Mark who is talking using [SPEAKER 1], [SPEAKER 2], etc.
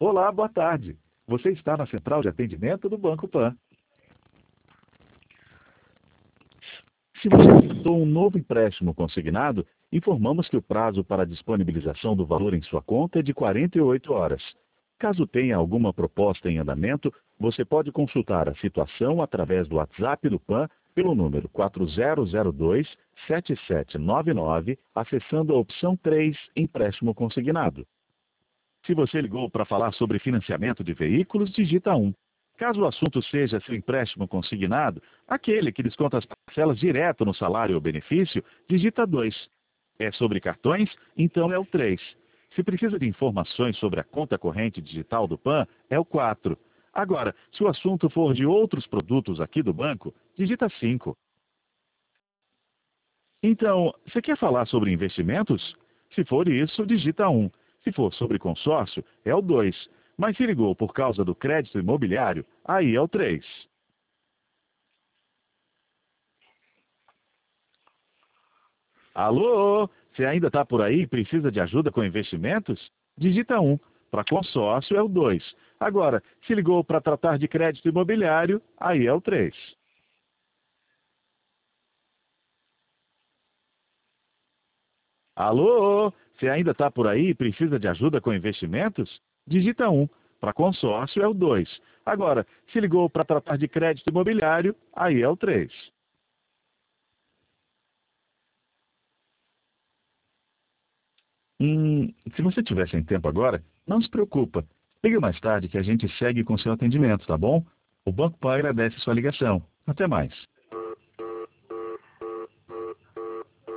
[SPEAKER 1] Olá, boa tarde. Você está na central de atendimento do Banco Pan. Se você solicitou um novo empréstimo consignado, informamos que o prazo para disponibilização do valor em sua conta é de 48 horas. Caso tenha alguma proposta em andamento, você pode consultar a situação através do WhatsApp do PAN pelo número 4002-7799, acessando a opção 3, empréstimo consignado. Se você ligou para falar sobre financiamento de veículos, digita 1. Caso o assunto seja seu empréstimo consignado, aquele que desconta as parcelas direto no salário ou benefício, digita 2. É sobre cartões? Então é o 3. Se precisa de informações sobre a conta corrente digital do PAN, é o 4. Agora, se o assunto for de outros produtos aqui do banco, digita 5. Então, você quer falar sobre investimentos? Se for isso, digita 1. Se for sobre consórcio, é o 2. Mas se ligou por causa do crédito imobiliário, aí é o 3. Alô? Você ainda está por aí e precisa de ajuda com investimentos? Digita 1. Para consórcio é o 2. Agora, se ligou para tratar de crédito imobiliário, aí é o 3. Alô? Você ainda está por aí e precisa de ajuda com investimentos? Digita 1. Para consórcio é o 2. Agora, se ligou para tratar de crédito imobiliário, aí é o 3. Se você tiver sem tempo agora, não se preocupa. Ligue mais tarde que a gente segue com seu atendimento, tá bom? O Banco Pan agradece sua ligação. Até mais.